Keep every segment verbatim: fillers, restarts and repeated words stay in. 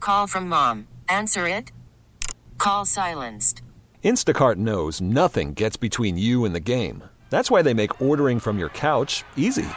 call from mom. Answer it. Call silenced. Instacart knows nothing gets between you and the game. That's why they make ordering from your couch easy.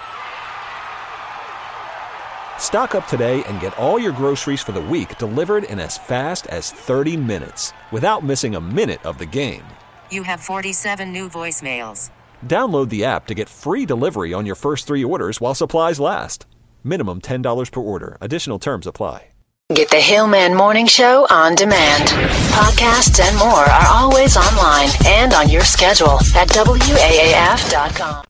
Stock up today and get all your groceries for the week delivered in as fast as thirty minutes without missing a minute of the game. You have forty-seven new voicemails. Download the app to get free delivery on your first three orders while supplies last. Minimum ten dollars per order. Additional terms apply. Get the Hillman Morning Show on demand. Podcasts and more are always online and on your schedule at W A A F dot com.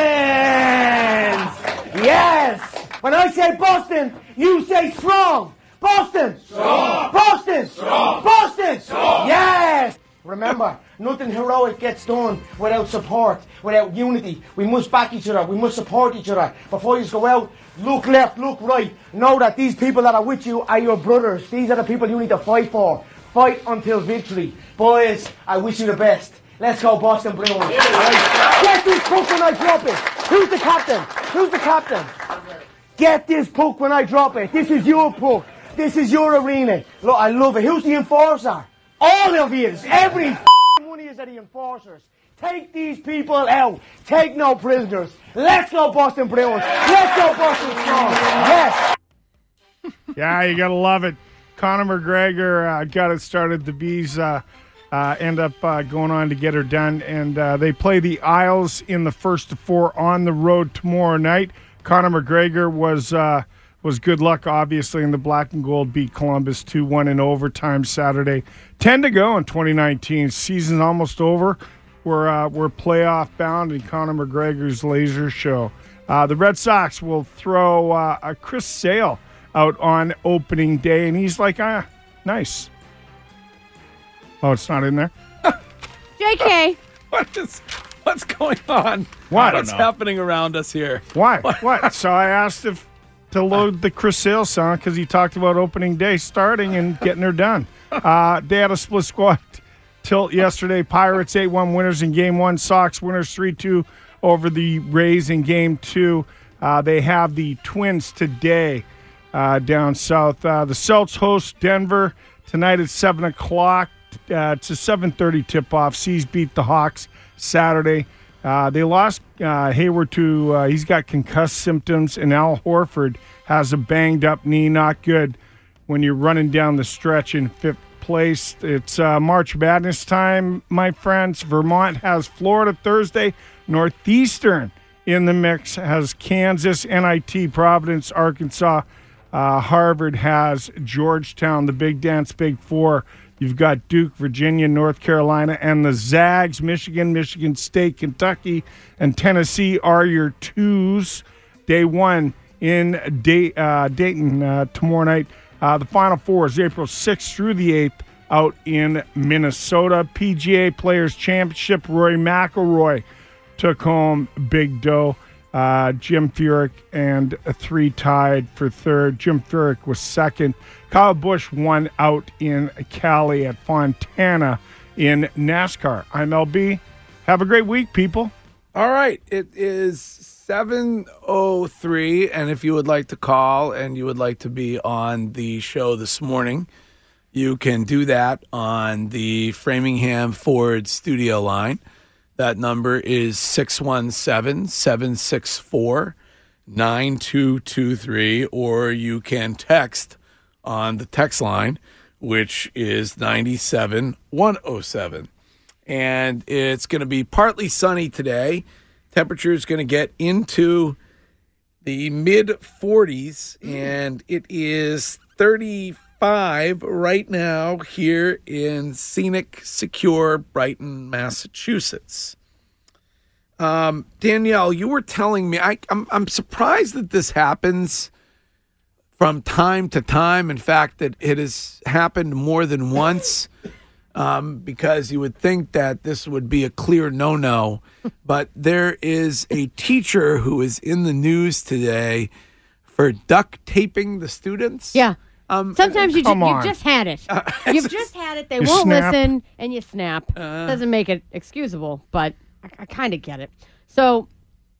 Wins! Yes! When I say Boston, you say strong. Boston! Strong! Boston! Strong! Boston! Strong! Yes! Remember, nothing heroic gets done without support, without unity. We must back each other. We must support each other. Before you go out, look left, look right. Know that these people that are with you are your brothers. These are the people you need to fight for. Fight until victory. Boys, I wish you the best. Let's go, Boston Bruins. Yeah. Right. Get this puck when I drop it. Who's the captain? Who's the captain? Get this puck when I drop it. This is your puck. This is your arena. Look, I love it. Who's the enforcer? All of you. Every one of you are the enforcers. Take these people out. Take no prisoners. Let's go, Boston Bruins. Let's go, Boston Strong. Yes. Yeah, you got to love it. Conor McGregor uh, got it started. The Bees uh, uh, end up uh, going on to get her done. And uh, they play the Isles in the first of four on the road tomorrow night. Conor McGregor was uh, was good luck, obviously, and the Black and Gold beat Columbus two one in overtime Saturday. Ten to go in twenty nineteen. Season's almost over. We're, uh, we're playoff bound in Conor McGregor's laser show. Uh, the Red Sox will throw uh, a Chris Sale out on opening day, and he's like, ah, nice. Oh, it's not in there? J K. What is... What's going on? What? What's happening around us here? Why? What? what? So I asked if to load the Chris Sale song because he talked about opening day starting and getting her done. Uh, they had a split squad tilt yesterday. Pirates eight one winners in game one. Sox winners three two over the Rays in game two. Uh, they have the Twins today uh, down south. Uh, the Celts host Denver tonight at seven o'clock. Uh, it's a seven thirty tip-off. Seas beat the Hawks Saturday. Uh, they lost uh, Hayward to, uh, he's got concussed symptoms, and Al Horford has a banged-up knee. Not good when you're running down the stretch in fifth place. It's uh, March Madness time, my friends. Vermont has Florida Thursday. Northeastern in the mix has Kansas, N I T, Providence, Arkansas. Uh, Harvard has Georgetown, the Big Dance Big Four. You've got Duke, Virginia, North Carolina, and the Zags, Michigan, Michigan State, Kentucky, and Tennessee are your twos. Day one in Day, uh, Dayton uh, tomorrow night. Uh, the Final Four is April sixth through the eighth out in Minnesota. P G A Players Championship, Rory McIlroy took home big dough. Uh, Jim Furyk and three tied for third. Jim Furyk was second. Kyle Busch won out in Cali at Fontana in NASCAR. I'm L B. Have a great week, people. All right. It is seven oh three, and if you would like to call and you would like to be on the show this morning, you can do that on the Framingham Ford studio line. That number is six one seven, seven six four, nine two two three, or you can text on the text line, which is nine seven one oh seven. And it's going to be partly sunny today. Temperature is going to get into the mid forties, and it is thirty-five right now here in scenic, secure Brighton, Massachusetts. Um, Danielle, you were telling me, I, I'm, I'm surprised that this happens from time to time. In fact, that it has happened more than once, um, because you would think that this would be a clear no-no. But there is a teacher who is in the news today for duct taping the students. Yeah. Um, Sometimes you ju- come you've on. just had it. Uh, You've just had it. They You won't snap. listen, and you snap. Uh. Doesn't make it excusable, but I, I kind of get it. So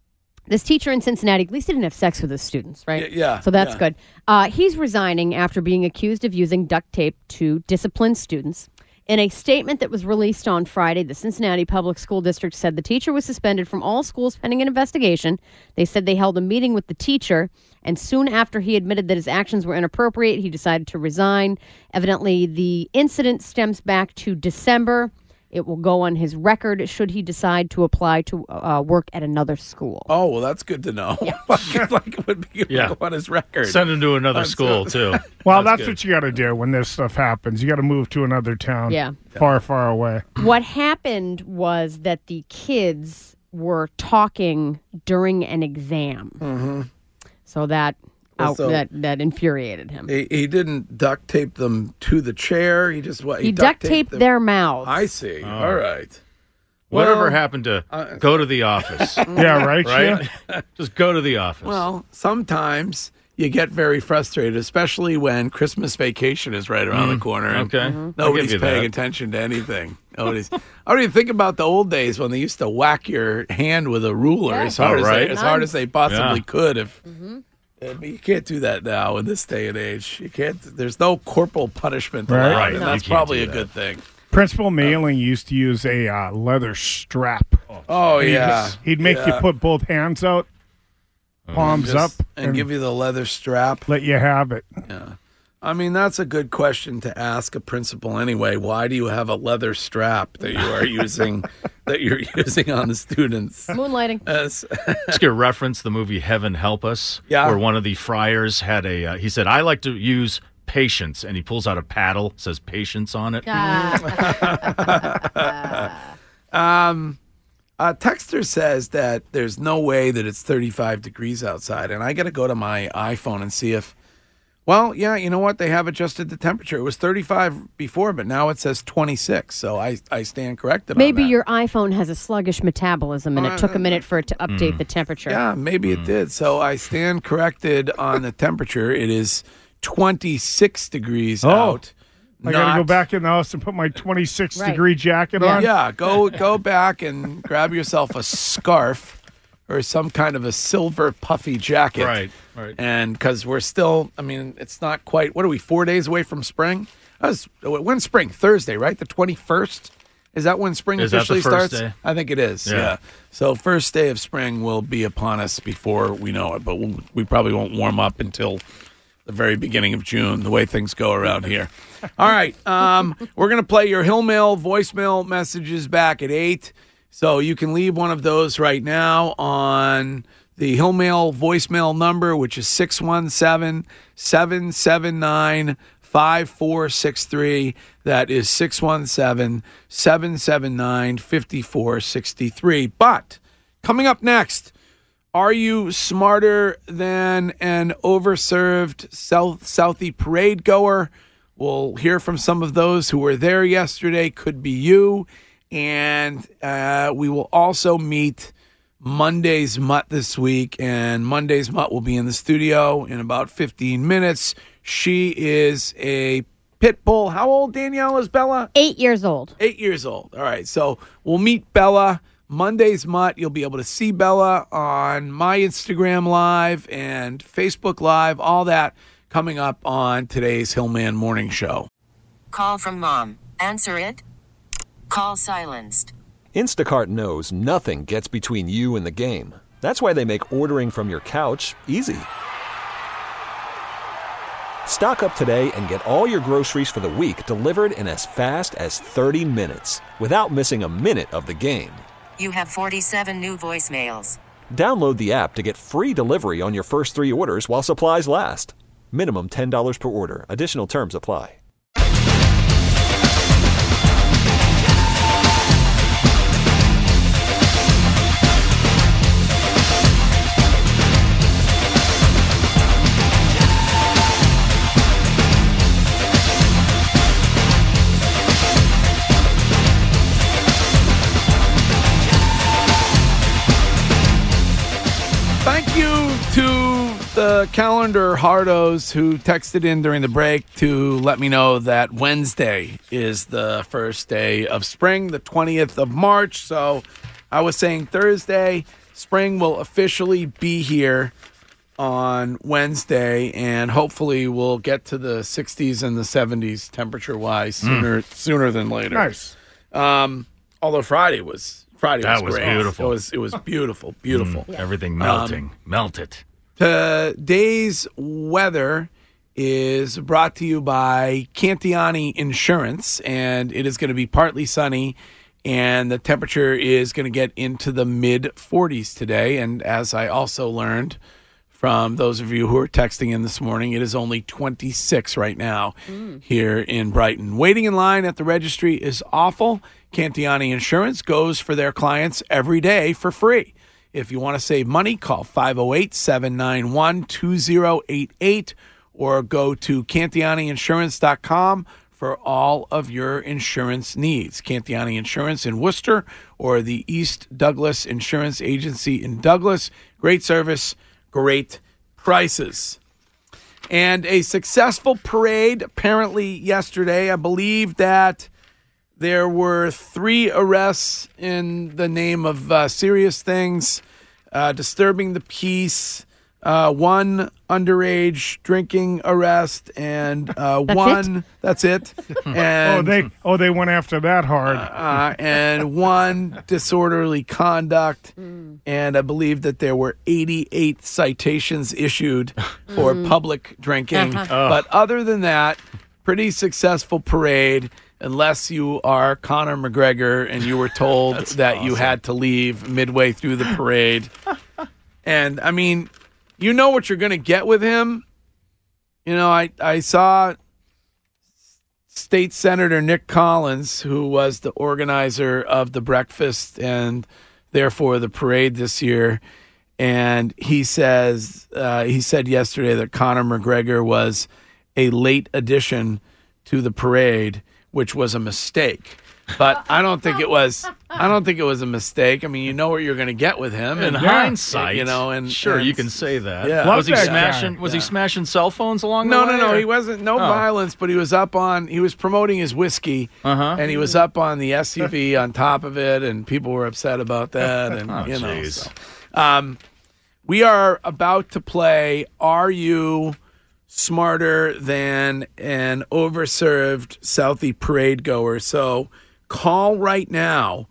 This teacher in Cincinnati, at least he didn't have sex with his students, right? Y- yeah, So that's yeah. good. Uh, he's resigning after being accused of using duct tape to discipline students. In a statement that was released on Friday, the Cincinnati Public School District said the teacher was suspended from all schools pending an investigation. They said they held a meeting with the teacher, and soon after he admitted that his actions were inappropriate, he decided to resign. Evidently, the incident stems back to December. It will go on his record should he decide to apply to uh, work at another school. Oh, well, that's good to know. like, like it would be Yeah. go on his record. Send him to another That's school, good. too. Well, that's, good. what you got to do when this stuff happens. You got to move to another town. Yeah. Far, far away. What happened was that the kids were talking during an exam. Mm-hmm. So that Well, out, so- that that infuriated him. He, he didn't duct tape them to the chair. He just what? He duct taped them- their mouths. I see. All right. Whatever Well, happened to uh, go to the office, Yeah, right? right? Yeah. Just go to the office. Well, sometimes you get very frustrated, especially when Christmas vacation is right around the corner. and okay. I'll give Nobody's you paying that. attention to anything. Nobody's. I don't even think about the old days when they used to whack your hand with a ruler Yeah. as hard Oh, as right. they, as hard as they possibly Yeah. could. If Uh, but you can't do that now in this day and age. You can't. There's no corporal punishment Right. allowed, Right, and you that's can't probably do a that. good thing. Principal Mailing used to use a uh, leather strap. Oh He'd- yeah, He'd make Yeah. you put both hands out, palms Just- up, and give you the leather strap. let you have it. I mean, that's a good question to ask a principal anyway. Why do you have a leather strap that you are using that you're using on the students? Moonlighting. As, Just to reference the movie Heaven Help Us, Yeah. where one of the friars had a, uh, he said, I like to use patience, and he pulls out a paddle, says patience on it. um, a texter says that there's no way that it's thirty-five degrees outside, and I got to go to my iPhone and see if. Well, yeah, you know what? They have adjusted the temperature. It was thirty-five before, but now it says twenty-six. So I, I stand corrected. Maybe on that. your iPhone has a sluggish metabolism and it took a minute for it to update the temperature. Yeah, maybe it did. So I stand corrected on the temperature. It is twenty-six degrees Oh. out. I got to go Not- back in the house and put my twenty-six Right. degree jacket Yeah. on. Yeah, go go back and grab yourself a scarf or some kind of a silver puffy jacket. Right, right. And because we're still, I mean, it's not quite. What are we? Four days away from spring. That's, when's spring? Thursday, right? The twenty-first. Is that when spring Is that the officially first starts? day? I think it is. Yeah. Yeah. So first day of spring will be upon us before we know it, but we'll, we probably won't warm up until the very beginning of June, the way things go around here. All right. Um, we're going to play your Hill Mail voicemail messages back at eight. So you can leave one of those right now on the Hill Mail voicemail number, which is six one seven, seven seven nine, five four six three. That is six one seven, seven seven nine, five four six three. But coming up next, are you smarter than an overserved South Southie parade goer? We'll hear from some of those who were there yesterday. Could be you. And uh, we will also meet Monday's Mutt this week. And Monday's Mutt will be in the studio in about fifteen minutes. She is a pit bull. How old, Danielle, is Bella? Eight years old. Eight years old. All right. So we'll meet Bella. Monday's Mutt. You'll be able to see Bella on my Instagram Live and Facebook Live. All that coming up on today's Hillman Morning Show. Call from mom. Answer it. Call silenced. Instacart knows nothing gets between you and the game. That's why they make ordering from your couch easy. Stock up today and get all your groceries for the week delivered in as fast as thirty minutes without missing a minute of the game. You have forty-seven new voicemails. Download the app to get free delivery on your first three orders while supplies last. Minimum ten dollars per order. Additional terms apply. Thank you to the calendar hardos who texted in during the break to let me know that Wednesday is the first day of spring, the twentieth of March. So I was saying Thursday. spring will officially be here on Wednesday, and hopefully we'll get to the sixties and the seventies temperature-wise sooner mm. sooner than later. Nice. Um, although Friday was Friday that was, was great. beautiful. It was it was beautiful, beautiful. Mm, everything melting, um, melt it. Today's weather is brought to you by Cantiani Insurance, and it is going to be partly sunny, and the temperature is going to get into the mid forties today. And as I also learned from those of you who are texting in this morning, it is only twenty-six right now mm. here in Brighton. Waiting in line at the registry is awful. Cantiani Insurance goes for their clients every day for free. If you want to save money, call five oh eight, seven nine one, two oh eight eight or go to cantiani insurance dot com for all of your insurance needs. Cantiani Insurance in Worcester or the East Douglas Insurance Agency in Douglas. Great service, great prices. And a successful parade apparently yesterday. I believe that there were three arrests in the name of uh, serious things, uh, disturbing the peace, uh, one underage drinking arrest, and uh, that's one it? that's it. And, oh, they oh they went after that hard. Uh, and one disorderly conduct, mm. and I believe that there were eighty-eight citations issued for mm. public drinking. Uh-huh. But other than that, pretty successful parade. Unless you are Conor McGregor and you were told that awesome. you had to leave midway through the parade. And, I mean, you know what you're going to get with him. You know, I, I saw State Senator Nick Collins, who was the organizer of the breakfast and therefore the parade this year, and he says uh, he said yesterday that Conor McGregor was a late addition to the parade, which was a mistake. But I don't think it was. I don't think it was a mistake. I mean, you know what you're going to get with him. In and hindsight, you know, and sure, and, you can say that. Yeah. Was he that smashing? guy. Was yeah. he smashing cell phones along no, the way? No, no, no. or? He wasn't. No oh. violence, but he was up on. He was promoting his whiskey, uh-huh. and he was up on the S U V on top of it, and people were upset about that. And oh, you know, geez. so. um, we are about to play. Are you smarter than an overserved Southie parade goer? So call right now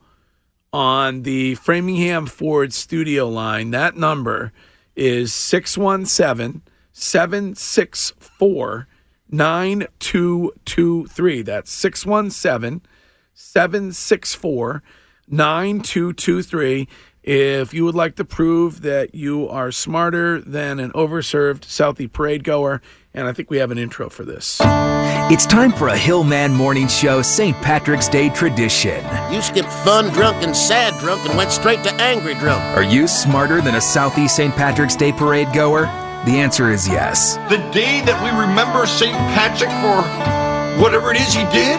on the Framingham Ford studio line. That number is six one seven, seven six four, nine two two three. That's six one seven, seven six four, nine two two three. If you would like to prove that you are smarter than an overserved Southie parade goer, and I think we have an intro for this. It's time for a Hillman Morning Show Saint Patrick's Day tradition. You skipped fun drunk and sad drunk and went straight to angry drunk. Are you smarter than a Southeast Saint Patrick's Day parade goer? The answer is yes. The day that we remember Saint Patrick for whatever it is he did?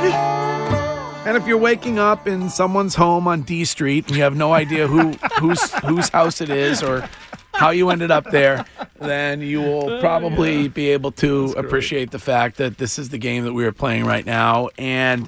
And if you're waking up in someone's home on D Street and you have no idea who whose whose house it is or how you ended up there, then you will probably be able to appreciate the fact that this is the game that we are playing right now. And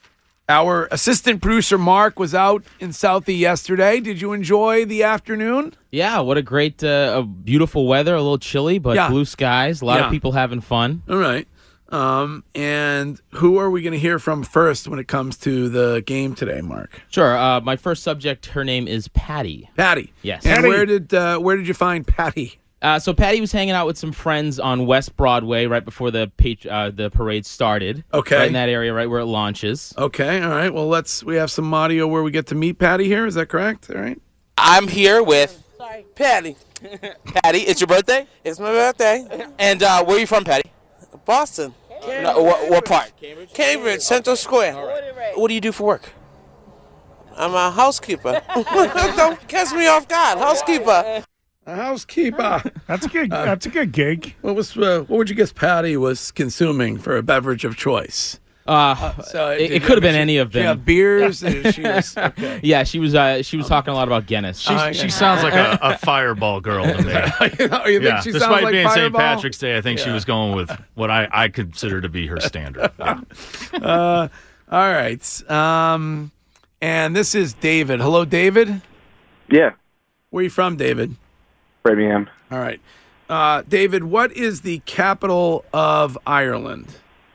our assistant producer, Mark, was out in Southie yesterday. Did you enjoy the afternoon? Yeah, what a great, uh, a beautiful weather, a little chilly, but yeah. blue skies, a lot yeah. of people having fun. All right. Um, and who are we going to hear from first when it comes to the game today, Mark? Sure. Uh, my first subject, her name is Patty. Patty. Yes. And Patty. where did uh, where did you find Patty? Uh, so Patty was hanging out with some friends on West Broadway right before the pa- uh, the parade started. Okay. Right in that area, right where it launches. Okay. All right. Well, let's. We have some audio where we get to meet Patty here. Is that correct? All right. I'm here with Patty. Patty, it's your birthday? It's my birthday. And uh, where are you from, Patty? Boston. No, what, what part? Cambridge, Cambridge Central Square. Right. What do you do for work? I'm a housekeeper. Don't catch me off guard. Housekeeper. A housekeeper. That's a good. Uh, that's a good gig. What was? Uh, what would you guess Patty was consuming for a beverage of choice? Uh, uh, so it, it could have been she, any of them. Yeah, beers. she was, okay. Yeah, she was. Uh, she was talking a lot about Guinness. She, uh, she sounds like a, a fireball girl to me. you know, you think yeah. she Despite like being Saint Fireball? Patrick's Day, I think yeah. she was going with what I, I consider to be her standard. Yeah. uh, all right. Um, and this is David. Hello, David. Yeah. Where are you from, David? Birmingham. All right. Uh, David, what is the capital of Ireland?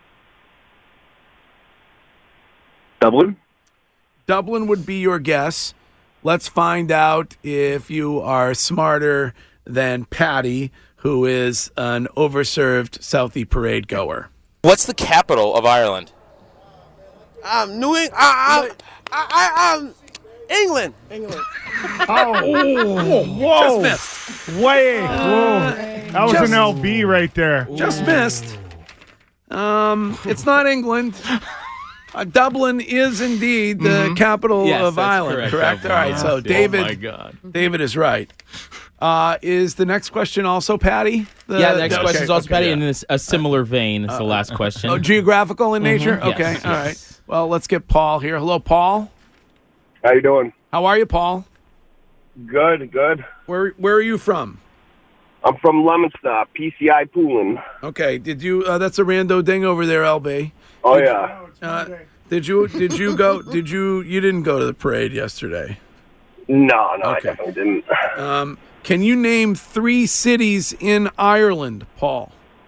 Dublin. Dublin would be your guess. Let's find out if you are smarter than Patty, who is an overserved Southie parade goer. What's the capital of Ireland? Um, New England. I, I, I, um, England. England. Oh, whoa. Just missed. Way. Whoa. That was Just- an L B right there. Just missed. Um, it's not England. Uh, Dublin is indeed the Mm-hmm. capital Yes, of that's Ireland, correct, correct? Dublin. All right, so Yeah. David, Oh, my God. David is right. Uh, is the next question also Patty? The- yeah, the next okay, question is also okay, Patty, yeah. and in a similar vein as the last question. Oh, geographical in nature? Mhm. Okay, Yes, all yes. right. Well, let's get Paul here. Hello, Paul. How you doing? How are you, Paul? Good, good. Where Where are you from? I'm from Lemonster, P C I Poolin. Okay, did you? Uh, that's a rando ding over there, L B. Oh, Did- yeah. Uh, did you? Did you go? Did you? You didn't go to the parade yesterday. No, no, Okay. I definitely didn't. Um, can you name three cities in Ireland, Paul?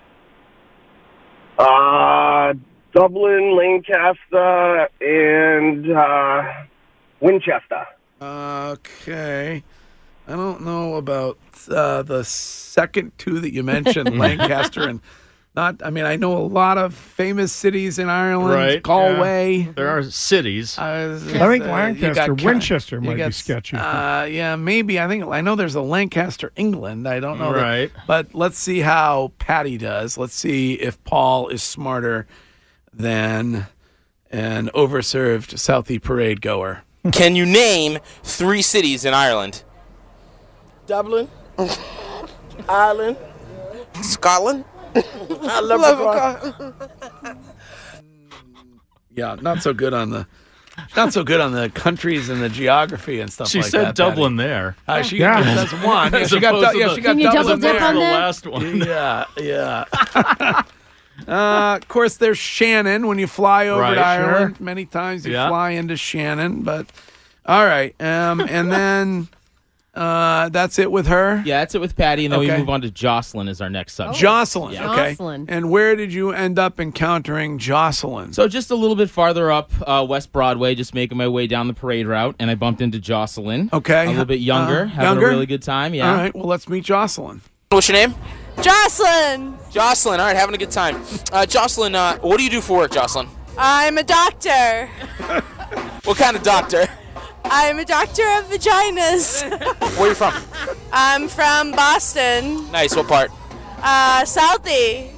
Uh, Dublin, Lancaster, and uh, Winchester. Okay. I don't know about uh, the second two that you mentioned, Lancaster and not. I mean, I know a lot of famous cities in Ireland. Right, Galway. There are cities. Uh, I think uh, you Lancaster, got- Winchester you might got- be sketchy. Uh, yeah, maybe. I think I know there's a Lancaster, England. I don't know. that- Right. but let's see how Patty does. Let's see if Paul is smarter than an overserved Southie parade goer. Can you name three cities in Ireland? Dublin. Ireland. Scotland. I love it. Yeah, not so good on the, not so good on the countries and the geography and stuff She like said that. Dublin Patty. there. Uh, she Yeah. that's one. Yeah, As she got, opposed du- to yeah, the- she got Can you Dublin double dip there. on the that? last one. Yeah, yeah. uh, of course, there's Shannon when you fly over Right, to Ireland. sure. Many times you Yeah. fly into Shannon, but all right. Um, and then uh, that's it with her. Yeah, that's it with Patty, and then Okay. we move on to Jocelyn as our next subject. Jocelyn. Yeah. Okay. Jocelyn. And where did you end up encountering Jocelyn? So just a little bit farther up uh, West Broadway, just making my way down the parade route, and I bumped into Jocelyn. Okay. A little bit younger, Uh, having younger? a really good time. Yeah. All right. Well, let's meet Jocelyn. What's your name? Jocelyn. Jocelyn. All right, having a good time. Uh, Jocelyn, uh, what do you do for work, Jocelyn? I'm a doctor. What kind of doctor? I'm a doctor of vaginas. Where are you from? I'm from Boston. Nice. What part? Uh, Southie.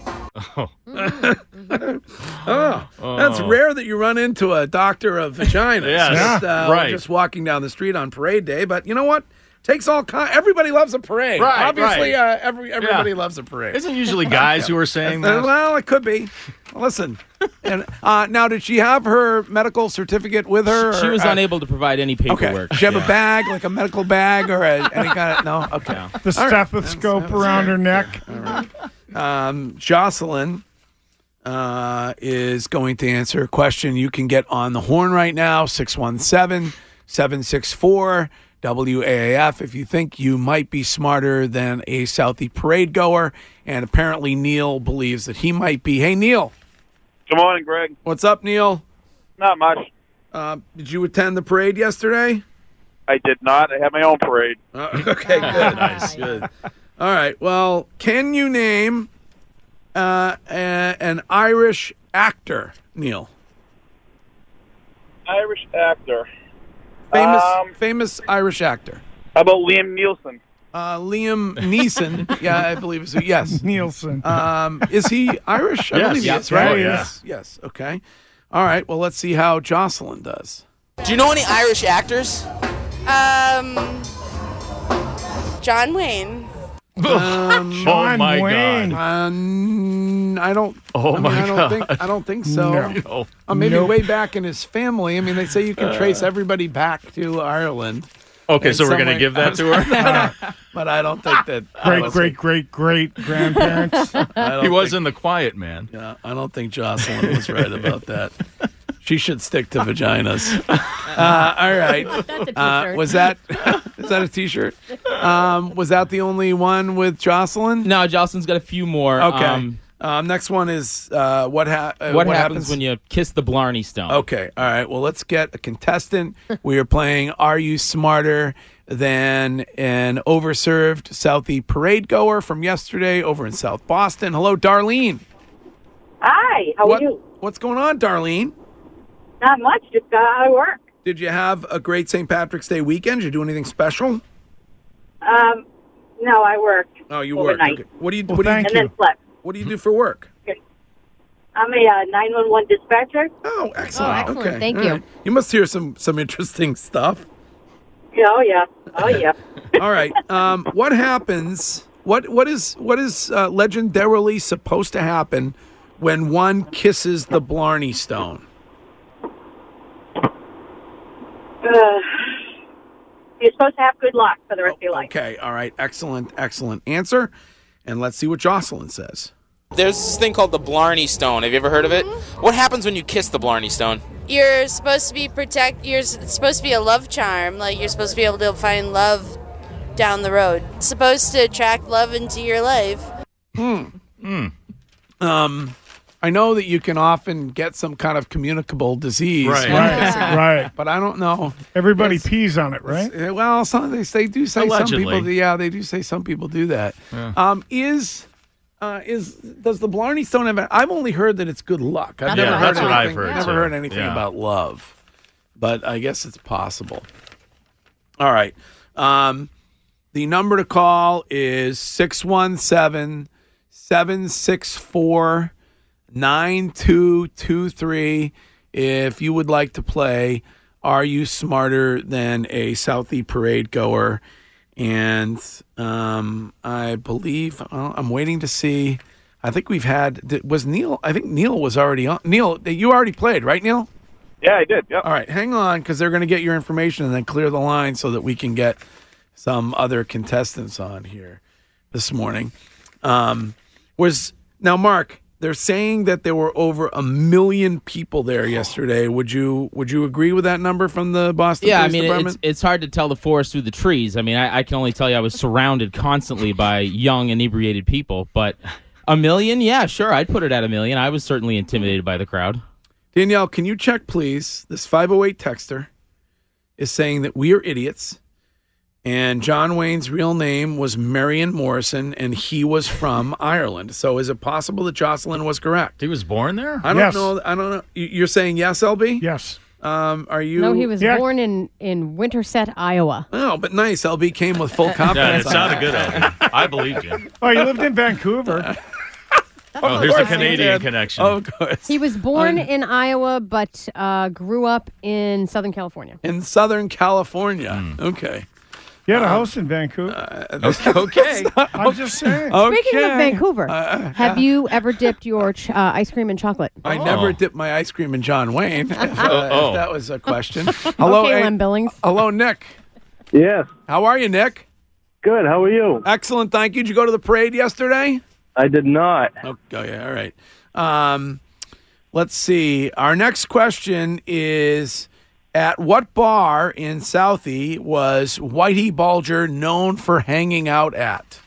Oh, that's rare that you run into a doctor of vaginas. Yes. Just, Yeah. uh, Right. Just walking down the street on parade day, but you know what? Takes all kind. Everybody loves a parade. Right, Obviously, right. Uh, every everybody Yeah. loves a parade. Isn't usually guys who are saying Uh, that? well, it could be. Listen, and uh, now did she have her medical certificate with her? She or- was uh, unable to provide any Okay. paperwork. Did she have Yeah. a bag, like a medical bag, or a, any kind of no? Okay. The All right. stethoscope That's- that's around fair. her neck. All right. Um, Jocelyn uh, is going to answer a question. You can get on the horn right now, six one seven, seven six four, W A A F, if you think you might be smarter than a Southie parade goer. And apparently Neil believes that he might be. Hey, Neil. Good morning, Greg. What's up, Neil? Not much. Uh, did you attend the parade yesterday? I did not. I had my own parade. Uh, okay, good. Nice. Good. All right. Well, can you name uh, a, an Irish actor, Neil? Irish actor. Famous, Um, famous Irish actor. How about Liam Nielsen? Uh, Liam Neeson. Yeah, I believe it's yes. Nielsen. Um, is he Irish? I Yes. believe he Yeah. is, right? Oh, yeah. Yes. Yes. Okay. All right. Well, let's see how Jocelyn does. Do you know any Irish actors? Um, John Wayne. Um, Oh my Wayne. God. um, I don't. Oh I mean, my I don't God. think. I don't think so. No. No. Uh, maybe Nope. way back in his family. I mean, they say you can trace everybody back to Ireland. Okay, in so we're some going to way. give that to her? But I don't think that. Great, honestly, great, great, great grandparents. I don't He was think- in The Quiet Man. Yeah, I don't think Jocelyn was right about that. She should stick to vaginas. Uh, all right. That's a Uh, t-shirt. was that is that a T-shirt? Um, was that the only one with Jocelyn? No, Jocelyn's got a few more. Okay. Um, Um, next one is uh, what, ha- uh, what, what happens, when you kiss the Blarney Stone? Okay, all right. Well, let's get a contestant. We are playing Are You Smarter Than an Overserved Southie Parade Goer from yesterday over in South Boston? Hello, Darlene. Hi, how What- are you? What's going on, Darlene? Not much, just got out of work. Did you have a great Saint Patrick's Day weekend? Did you do anything special? Um, no, I worked. Oh, you worked. overnight. Okay. What do you? Well, what do you? thank and then slept. What do you do for work? I'm a uh, nine one one dispatcher. Oh, excellent. Oh, excellent. Okay. Thank All you. right. You must hear some some interesting stuff. Oh yeah, oh yeah. All right. Um, what happens? What what is what is uh, legendarily supposed to happen when one kisses the Blarney Stone? Uh, you're supposed to have good luck for the rest of your life. Okay. All right. Excellent. Excellent answer. And let's see what Jocelyn says. There's this thing called the Blarney Stone. Have you ever heard of it? What happens when you kiss the Blarney Stone? You're supposed to be protect. You're s- it's supposed to be a love charm. Like you're supposed to be able to find love down the road. It's supposed to attract love into your life. Hmm. Um, I know that you can often get some kind of communicable disease. Right. from Right. kissing, Right. But I don't know. Everybody Yes. pees on it, right? Uh, Well, some they, they do say Allegedly. some people. Yeah, they do say some people do that. Yeah. Um, is uh, is does the Blarney Stone have? I've only heard that it's good luck. I've Yeah, never that's heard what I've anything, heard, Never too. heard anything Yeah. about love, but I guess it's possible. All right. Um, the number to call is six one seven, seven six four, nine two two three. If you would like to play Are You Smarter Than a Southie Parade Goer? And um, I believe well, I'm waiting to see. I think we've had did- was Neil. I think Neil was already on. Neil, you already played, right, Neil? Yeah, I did. Yep. All right, hang on, because they're going to get your information and then clear the line so that we can get some other contestants on here this morning. Um, was now, Mark? They're saying that there were over a million people there yesterday. Would you would you agree with that number from the Boston Yeah, I Police mean, Department? it's it's hard to tell the forest through the trees. I mean, I, I can only tell you I was surrounded constantly by young, inebriated people. But a million? Yeah, sure, I'd put it at a million. I was certainly intimidated by the crowd. Danielle, can you check, please? This five oh eight texter is saying that we are idiots, and John Wayne's real name was Marion Morrison, and he was from Ireland. So is it possible that Jocelyn was correct? He was born there? I don't Yes. know. I don't know. You- You're saying yes, L B? Yes. Um, are you? No, he was Yeah. born in, in Winterset, Iowa. Oh, but nice. L B came with full Yeah, confidence. it on sounded that. good, Elvin. I believed you. Oh, you lived in Vancouver. Oh, here's the course he Canadian did. connection. Of course. He was born in Iowa, but uh, grew up in Southern California. In Southern California. Hmm. Okay. You had a house in Vancouver. Uh, okay. I'm just saying. Speaking of Okay. Vancouver, Uh, have you ever dipped your ch- uh, ice cream in chocolate? I Oh. never dipped my ice cream in John Wayne. If, uh, Oh. if that was a question. Hello, okay, hey- Lem Billings. hello, Nick. Yes. How are you, Nick? Good. How are you? Excellent, thank you. Did you go to the parade yesterday? I did not. Oh, oh yeah, all right. Um, let's see. Our next question is: at what bar in Southie was Whitey Bulger known for hanging out at?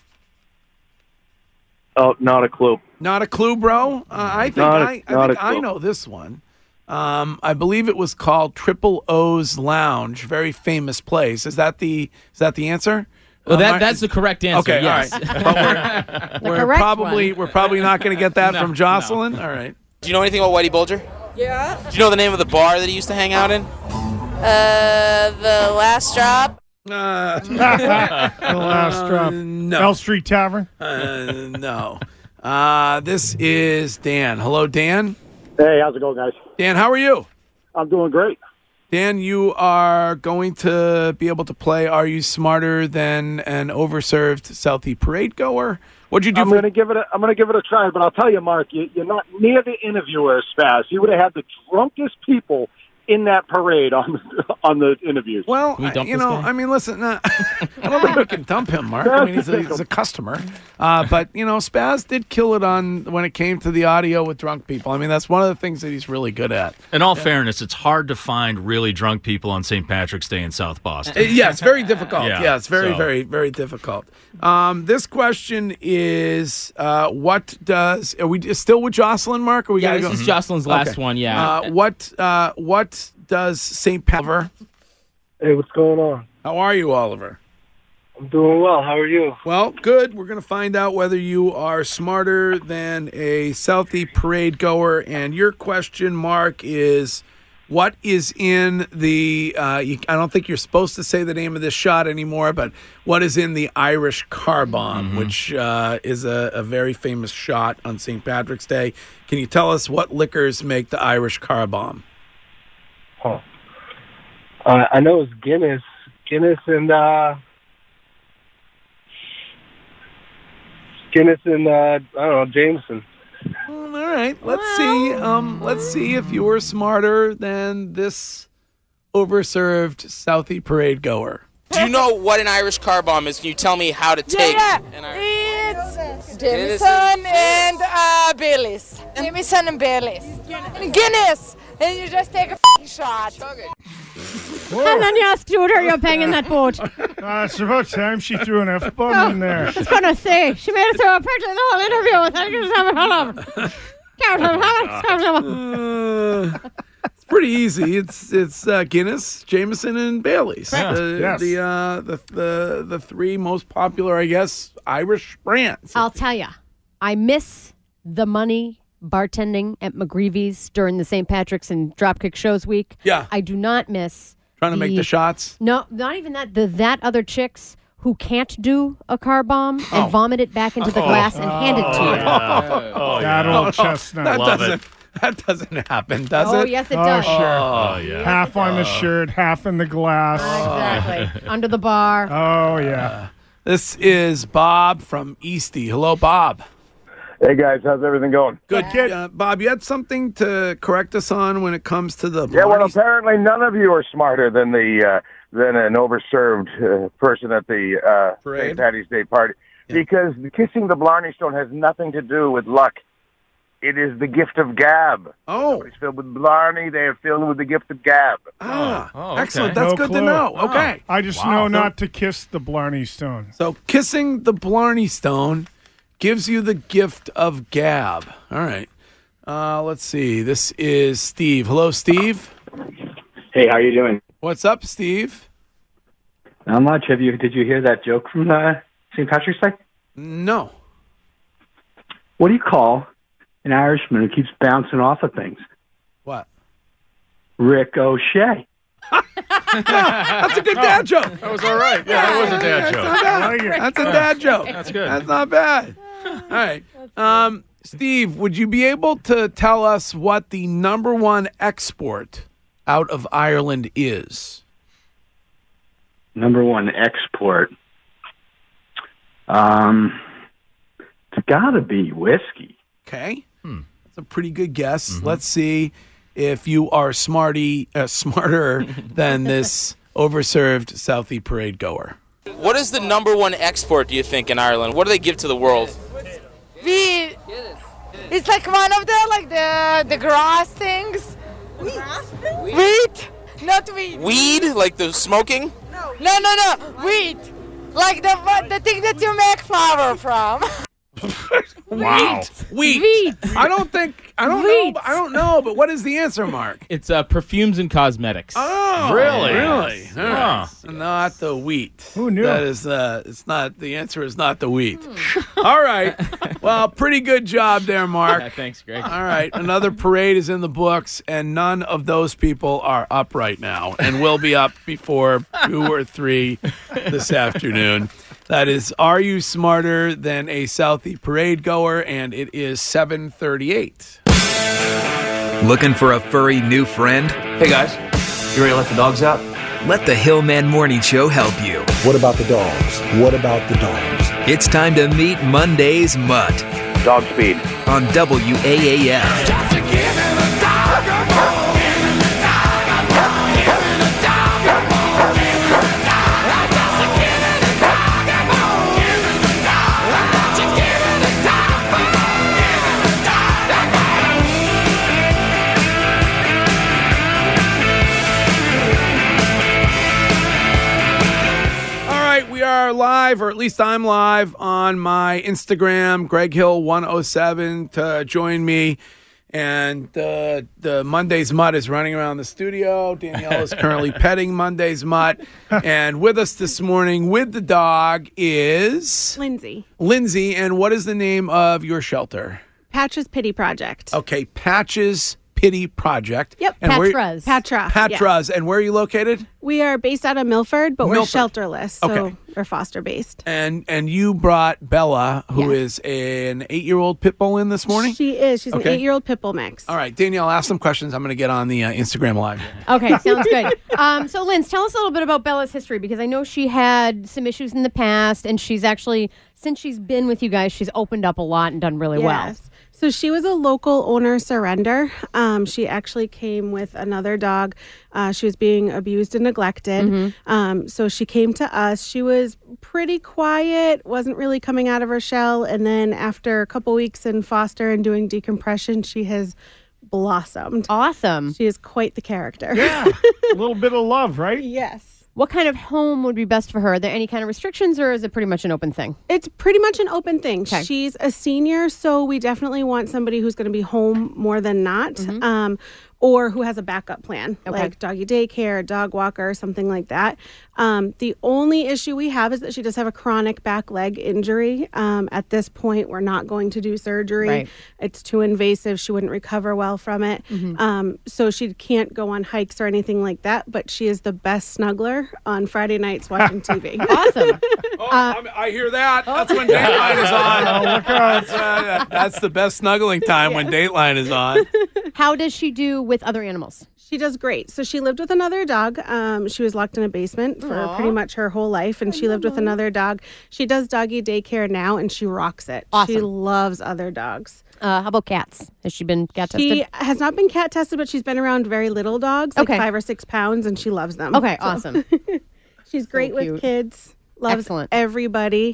Oh, not a clue. Not a clue, bro. Uh, I think Not a- I, I, not think a I clue. know this one. Um, I believe it was called Triple O's Lounge. Very famous place. Is that the is that the answer? Well, Um, that I- that's the correct answer. Okay, yes. all right. But we're, we're correct probably one. we're probably not going to get that No, from Jocelyn. All right. Do you know anything about Whitey Bulger? Yeah. Do you know the name of the bar that he used to hang out in? Uh, the last drop. Uh, The last drop. no. L Street Tavern. Uh, no. Uh, this is Dan. Hello, Dan. Hey, how's it going, guys? Dan, how are you? I'm doing great. Dan, you are going to be able to play Are You Smarter Than an Overserved Southie Parade Goer? What'd you do I'm for... gonna give it. A, I'm gonna give it a try, but I'll tell you, Mark, you, you're not near the interviewer, Spaz. You would have had the drunkest people in that parade on the, on the interviews. Well, Can we dump you this know, guy? I mean, listen, uh, I don't think we can dump him, Mark. I mean, he's a, he's a customer. Uh, but, you know, Spaz did kill it on when it came to the audio with drunk people. I mean, that's one of the things that he's really good at. In all fairness, it's hard to find really drunk people on Saint Patrick's Day in South Boston. Uh, yeah, it's very difficult. Yeah, Yeah, it's very, so- very, very difficult. Um, this question is, uh, what does, are we still with Jocelyn, Mark? Are we Yeah, gotta this go? is Jocelyn's last one, yeah. Uh, what, uh, what does Saint Patrick? Hey, what's going on? How are you, Oliver? I'm doing well. How are you? Well, good. We're going to find out whether you are smarter than a Southie parade goer. And your question, Mark, is what is in the, uh, you, I don't think you're supposed to say the name of this shot anymore, but what is in the Irish car bomb, Mm-hmm. which uh, is a, a very famous shot on Saint Patrick's Day. Can you tell us what liquors make the Irish car bomb? Huh. Uh, I know it's Guinness. Guinness and, uh... Guinness and, uh, I don't know, Jameson. All right, let's see. Um, let's see if you're smarter than this overserved Southie parade goer. Do you know what an Irish car bomb is? Can you tell me how to take Yeah, an Irish? it's Jameson and uh, Baileys. Jameson and Baileys. And Guinness. And you just take a f***ing shot. And then you scooter, you're banging that boat. Uh, it's about time she threw an F-bomb in there. I was going to say, she made it through a picture of the whole interview. I think you just have a hell of Uh, it's pretty easy. It's it's uh, Guinness, Jameson, and Baileys. Yeah. The, Yes. the, uh, the the the three most popular, I guess, Irish brands. I'll tell you, I miss the money bartending at McGreevy's during the Saint Patrick's and Dropkick Shows week. Yeah. I do not miss Trying to make the shots. No, not even that. The that other chicks who can't do a car bomb and Oh. vomit it back into the glass and hand it to you. Oh, That old chestnut. That Love doesn't. That doesn't happen, does Oh, it? yes, it Oh, does. sure. Oh, yeah. Half on the Oh. shirt, half in the glass. Exactly. Under the bar. Oh, yeah. This is Bob from Eastie. Hello, Bob. Hey, guys. How's everything going? Good, kid. Uh, Bob, you had something to correct us on when it comes to the. Yeah, well, Blarney- apparently none of you are smarter than the uh, than an overserved uh, person at the uh, Saint Patty's Day party, because kissing the Blarney Stone has nothing to do with luck. It is the gift of gab. Oh, somebody's filled with Blarney. They are filled with the gift of gab. Ah, Oh, excellent. That's No good to clue. know. Okay. I just Wow. know not to kiss the Blarney Stone. So kissing the Blarney Stone gives you the gift of gab. All right. Uh, let's see. This is Steve. Hello, Steve. Hey, how you doing? What's up, Steve? Not much. Have you? Did you hear that joke from uh, Saint Patrick's Day? No. What do you call an Irishman who keeps bouncing off of things? What? Rick O'Shea. That's a good dad joke. That was all right. Yeah, that was a dad joke. That's not bad. I like it. That's a dad joke. That's good. That's not bad. All right. Um, Steve, would you be able to tell us what the number one export out of Ireland is? Number one export. Um, it's got to be whiskey. Okay. That's a pretty good guess. Let's see if you are smarty, uh, smarter than this overserved Southie parade goer. What is the number one export, do you think, in Ireland? What do they give to the world? We, it's like one of the like the the grass things. Wheat, not wheat. Weed? Like the smoking? No, no, no, wheat. Like the the thing that you make flour from. Wow. Wheat. Wheat. I don't think, I don't know, I don't know, but what is the answer, Mark? It's uh, perfumes and cosmetics. Oh, Really? Really? Yes. All right. Not the wheat. Who knew? That is, uh, it's not, the answer is not the wheat. All right. Well, pretty good job there, Mark. Yeah, thanks, Greg. All right. Another parade is in the books, and none of those people are up right now and will be up before two or three this afternoon. That is Are You Smarter Than a Southie Parade Goer? And it is seven thirty-eight. Looking for a furry new friend? Hey guys, you ready to let the dogs out? Let the Hillman Morning Show help you. What about the dogs? What about the dogs? It's time to meet Monday's Mutt Dog speed. on W A A F. are live, or at least I'm live, on my Instagram, Greg Hill one oh seven, to join me. And uh, the Monday's Mutt is running around the studio. Danielle is currently petting Monday's Mutt. And with us this morning with the dog is... Lindsay. Lindsay. And what is the name of your shelter? Patches Pity Project. Okay, Patches Pity Project. Yep, and where- Patras. Patra. Patras. yes. And where are you located? We are based out of Milford, but Milford. we're shelterless, so Okay. we're foster-based. And and you brought Bella, who is an eight-year-old pit bull, in this morning? She is. She's Okay. an eight-year-old pit bull mix. All right, Danielle, ask some questions. I'm going to get on the uh, Instagram Live. Okay, sounds good. Um, so, Linz, tell us a little bit about Bella's history, because I know she had some issues in the past, and she's actually, since she's been with you guys, she's opened up a lot and done really well. Yes. So she was a local owner surrender. Um, she actually came with another dog. Uh, she was being abused and neglected. Mm-hmm. Um, so she came to us. She was pretty quiet, wasn't really coming out of her shell. And then after a couple weeks in foster and doing decompression, she has blossomed. Awesome. She is quite the character. Yeah. A little bit of love, right? Yes. What kind of home would be best for her? Are there any kind of restrictions, or is it pretty much an open thing? It's pretty much an open thing. Okay. She's a senior, so we definitely want somebody who's going to be home more than not, Mhm. um, or who has a backup plan, Okay. like doggy daycare, dog walker, something like that. Um, the only issue we have is that she does have a chronic back leg injury. Um, at this point, we're not going to do surgery. Right. It's too invasive. She wouldn't recover well from it. Mhm. Um, so she can't go on hikes or anything like that, but she is the best snuggler on Friday nights watching T V. Awesome. Oh, I'm- I hear that. That's when Dateline is on. Oh, look out. That's, uh, that's the best snuggling time when Dateline is on. How does she do with other animals? She does great. So she lived with another dog. Um, she was locked in a basement for Aw. pretty much her whole life, and she lived with another dog. She does doggy daycare now, and she rocks it. She Awesome. loves other dogs. Uh, how about cats? Has she been cat She tested? has not been cat tested, but she's been around very little dogs, like Okay. five or six pounds, and she loves them. Okay, So- awesome. She's great cute. with kids. Loves Excellent. everybody.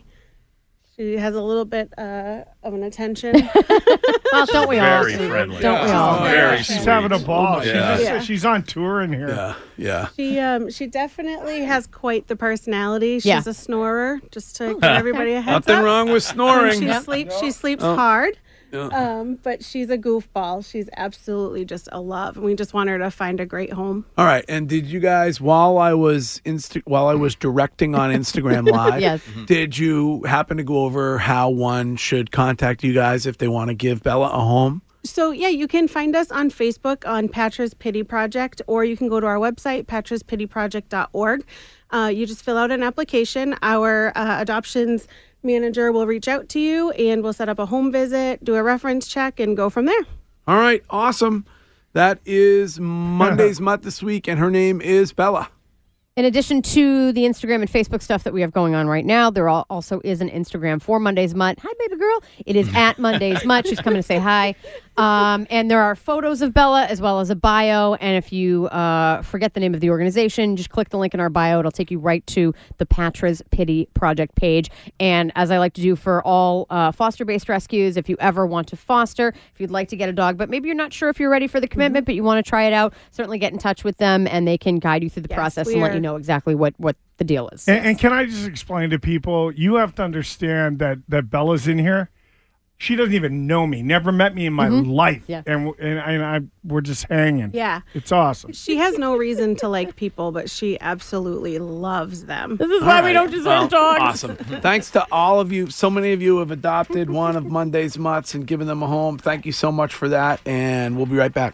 She has a little bit uh, of an attention. Well, don't we all? Very friendly. Don't we Yeah. all? Oh, Very She's sweet. having a ball. Oh, She's, yeah. just- Yeah. she's on tour in here. Yeah, yeah. She um she definitely has quite the personality. She's Yeah. a snorer, just to give everybody a heads Nothing up. wrong with When snoring. she sleeps, she sleeps Oh. hard. Yeah. Um, but she's a goofball. She's absolutely just a love, and we just want her to find a great home. All right, and did you guys, while I was insta- while I was directing on Instagram Live, Yes. did you happen to go over how one should contact you guys if they want to give Bella a home? So yeah, you can find us on Facebook on Patras Pity Project, or you can go to our website patras pity project dot org. Uh, you just fill out an application. Our uh, adoptions manager will reach out to you, and we'll set up a home visit, do a reference check, and go from there. All right, awesome. That is Monday's Mutt this week, and her name is Bella. In addition to the Instagram and Facebook stuff that we have going on right now, there al- also is an Instagram for Monday's Mutt. Hi, baby girl. It is at Monday's Mutt. She's coming to say hi. Um, and there are photos of Bella as well as a bio. And if you uh, forget the name of the organization, just click the link in our bio. It'll take you right to the Patras Pity Project page. And as I like to do for all uh, foster-based rescues, if you ever want to foster, if you'd like to get a dog, but maybe you're not sure if you're ready for the commitment, but you want to try it out, certainly get in touch with them, and they can guide you through the Yes, process we and let are- you know exactly what, what the deal is. And, and can I just explain to people, you have to understand that, that Bella's in here. She doesn't even know me, never met me in my Mhm. life. Yeah. And, and, and I, we're just hanging. Yeah. It's awesome. She has no reason to like people, but she absolutely loves them. This is All why we right. don't deserve Well, dogs. Awesome. Thanks to all of you. So many of you have adopted one of Monday's Mutts and given them a home. Thank you so much for that, and we'll be right back.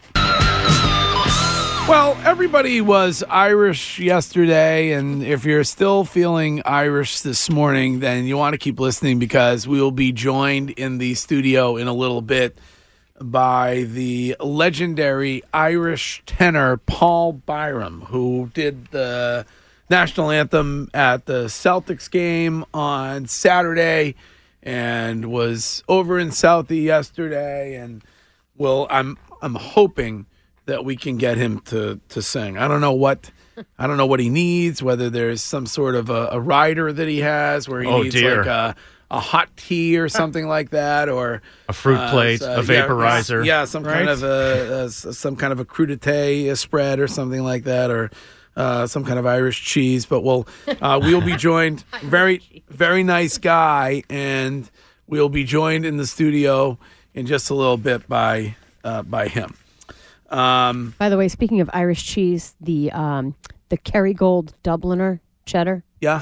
Well, everybody was Irish yesterday, and if you're still feeling Irish this morning, then you want to keep listening, because we will be joined in the studio in a little bit by the legendary Irish tenor Paul Byram, who did the national anthem at the Celtics game on Saturday and was over in Southie yesterday. And well, I'm I'm hoping that we can get him to to sing. I don't know what I don't know what he needs, whether there's some sort of a, a rider that he has where he Oh, needs dear. like a a hot tea or something like that, or A fruit uh, plate, so- a yeah, vaporizer. yeah, some kind Right. of a, a some kind of a crudité a spread or something like that, or uh, some kind of Irish cheese. But we'll uh, we'll be joined very very nice guy, and we'll be joined in the studio in just a little bit by uh, by him. Um, By the way, speaking of Irish cheese, the um, the Kerrygold Dubliner cheddar. Yeah.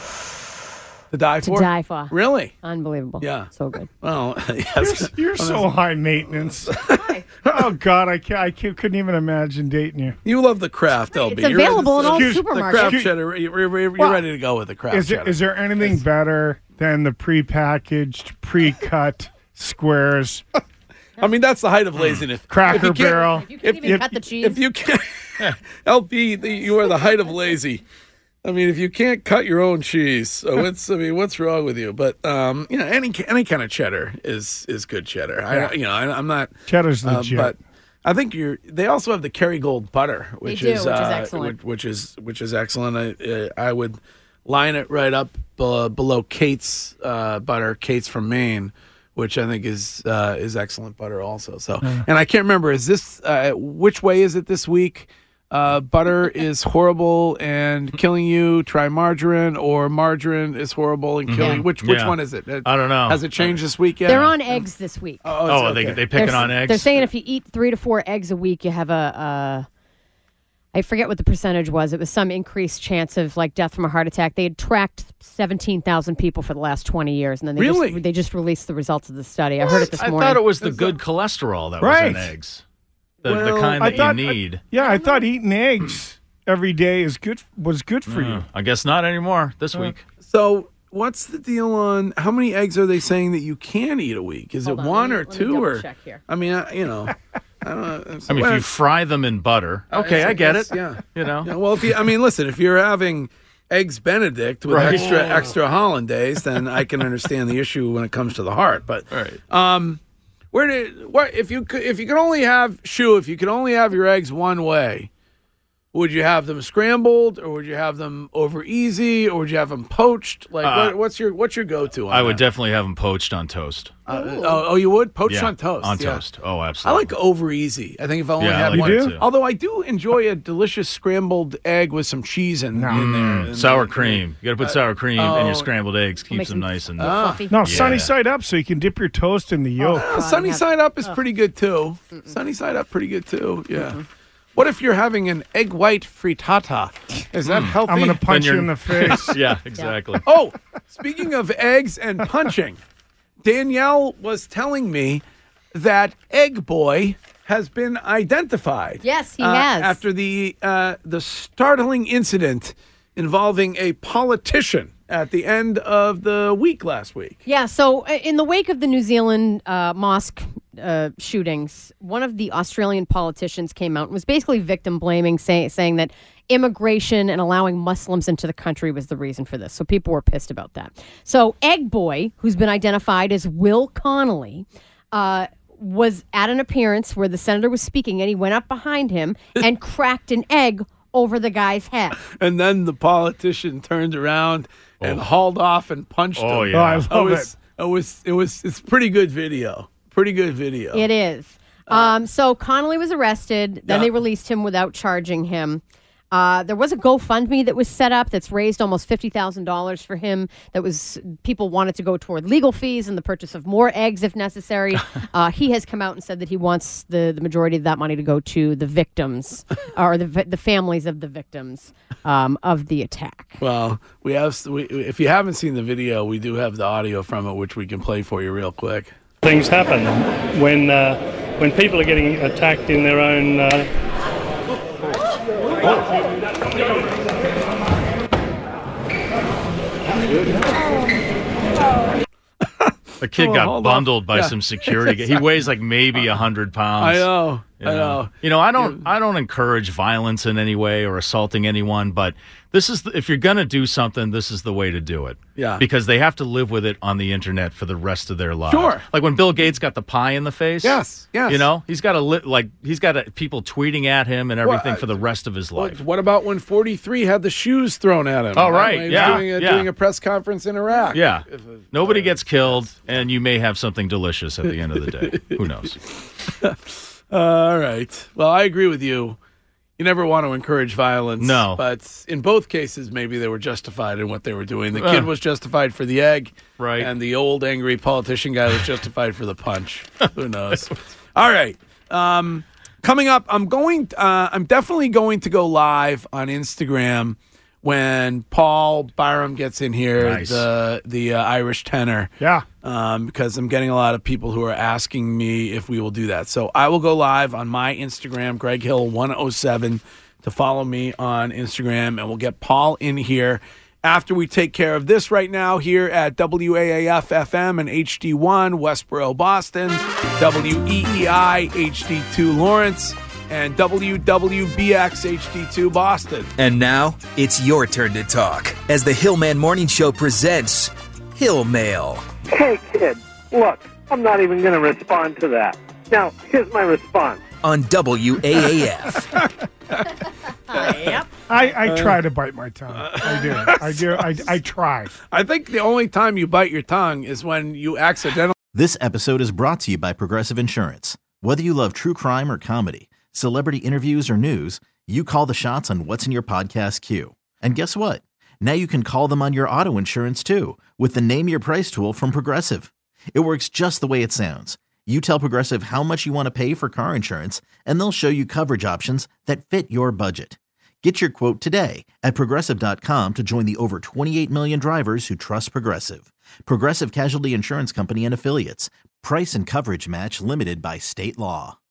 To die To for? die for. Really? Unbelievable. Yeah. So good. Well, yes. You're, you're so high maintenance. Oh God, I can't, I can't, couldn't even imagine dating you. You love the craft, L B. It's available in all Excuse- The supermarkets. craft cheddar. You're, you're, you're Well, ready to go with the craft Is, it, cheddar. is there anything better than the prepackaged, pre-cut squares? I mean, that's the height of laziness. Cracker If you can't- Barrel. You can't even cut the cheese. If you can't, L B, the, you are the height of lazy. I mean, if you can't cut your own cheese, so what's I mean, what's wrong with you? But um, you know, any any kind of cheddar is is good cheddar. Yeah. I, you know, I, I'm not Cheddar's uh, legit. but I think you're. They also have the Kerrygold butter, which do, is which is uh, excellent. Which, which is which is excellent. I, uh, I would line it right up below, below Kate's uh, butter, Kate's from Maine, which I think is uh, is excellent butter also. So, and I can't remember, is this uh, which way is it this week? Uh, butter is horrible and killing you. Try margarine, or margarine is horrible and killing. Yeah. Which which Yeah. one is it? It- I don't know. Has it changed this week yet? They're on eggs this week. Oh, Oh, it's they okay. they picking They're- on eggs? They're saying if you eat three to four eggs a week, you have a, a I forget what the percentage was. It was some increased chance of like death from a heart attack. They had tracked seventeen thousand people for the last twenty years, and then they Really? just, they just released the results of the study. I heard it this I morning. thought it was the good cholesterol that was Right. in eggs. The, Well, the kind I that thought- you need. Yeah, I thought eating eggs every day is good. Was good for you. Uh, I guess not anymore this week. So, what's the deal on how many eggs are they saying that you can eat a week? Is Hold it on, one let me- or let me two double or? check here. I mean, I, you know, I don't know. I mean, if you fry them in butter, okay, Uh, I get it. Yeah, You know, yeah, well, if you, I mean, listen, if you're having eggs Benedict with Right. extra extra hollandaise, then I can understand the issue when it comes to the heart. But right. um, where did what if you could if you could only have Shu if you could only have your eggs one way? Would you have them scrambled, or would you have them over easy, or would you have them poached? Like, Uh, what, what's your what's your go to? I would definitely have them poached on toast. Uh, oh, oh, you would poached Yeah, on toast. on yeah. toast. Oh, I absolutely. like over easy. I think if I only Yeah, I had like one, that too. although I do enjoy a delicious scrambled egg with some cheese in, in there. Mm, And, sour uh, cream. You got to put uh, sour cream in oh. your scrambled eggs. Keeps them nice and fluffy. No, Yeah. sunny side up, so you can dip your toast in the yolk. Uh, sunny side up is pretty good too. Sunny side up, pretty good too. Yeah. What if you're having an egg white frittata? Is that Mm. healthy? I'm gonna punch Then you you're- in the face. yeah, exactly. Oh, speaking of eggs and punching, Danielle was telling me that Egg Boy has been identified. Yes, he uh, has. After the uh, the startling incident involving a politician at the end of the week last week. Yeah, so uh, in the wake of the New Zealand uh, mosque uh, shootings, one of the Australian politicians came out and was basically victim blaming, say, saying that immigration and allowing Muslims into the country was the reason for this. So people were pissed about that. So Egg Boy, who's been identified as Will Connolly, uh, was at an appearance where the senator was speaking, and he went up behind him and cracked an egg over the guy's head. And then the politician turned around and hauled off and punched Oh, him. yeah. Oh, I love it was, it was it was it's pretty good video. Pretty good video. It is. Um, so Connolly was arrested. Then Yeah. they released him without charging him. Uh, there was a GoFundMe that was set up that's raised almost fifty thousand dollars for him. That was people wanted to go toward legal fees and the purchase of more eggs if necessary. uh, he has come out and said that he wants the, the majority of that money to go to the victims or the vi- the families of the victims um, of the attack. Well, we have. We, if you haven't seen the video, we do have the audio from it, which we can play for you real quick. Things happen when uh, when people are getting attacked in their own. Uh... The kid Oh, got hold bundled on. by Yeah. some security. He weighs like maybe a hundred pounds. I know. You I know. You know, I don't. I don't encourage violence in any way or assaulting anyone. But this is, the, if you're gonna do something, this is the way to do it. Yeah. Because they have to live with it on the internet for the rest of their lives. Sure. Like when Bill Gates got the pie in the face. Yes, yes. You know, he's got a li- like he's got a, people tweeting at him and everything Well, for the rest of his life. What, what about when forty-three had the shoes thrown at him? Oh, right, When he was yeah, doing a, yeah. doing a press conference in Iraq. Yeah. Nobody gets killed, and you may have something delicious at the end of the day. Who knows? Uh, all right. Well, I agree with you. You never want to encourage violence. No. But in both cases, maybe they were justified in what they were doing. The Uh. kid was justified for the egg. Right. And the old angry politician guy was justified for the punch. Who knows? All right. Um, coming up, I'm going. Uh, I'm definitely going to go live on Instagram when Paul Byram gets in here, Nice. the the uh, Irish tenor. Yeah. Um, because I'm getting a lot of people who are asking me if we will do that. So I will go live on my Instagram, Greg Hill one oh seven, to follow me on Instagram, and we'll get Paul in here after we take care of this right now here at W A A F F M and H D one, Westboro, Boston, W E E I, H D two, Lawrence, and W W B X H D two, Boston. And now, it's your turn to talk as the Hillman Morning Show presents Hill Mail. Hey, kid, look, I'm not even going to respond to that. Now, here's my response. On W A A F. I, I try to bite my tongue. I do. I do. I, I try. I think the only time you bite your tongue is when you accidentally. This episode is brought to you by Progressive Insurance. Whether you love true crime or comedy, celebrity interviews or news, you call the shots on what's in your podcast queue. And guess what? Now you can call them on your auto insurance too with the Name Your Price tool from Progressive. It works just the way it sounds. You tell Progressive how much you want to pay for car insurance, and they'll show you coverage options that fit your budget. Get your quote today at Progressive dot com to join the over twenty-eight million drivers who trust Progressive. Progressive Casualty Insurance Company and Affiliates. Price and coverage match limited by state law.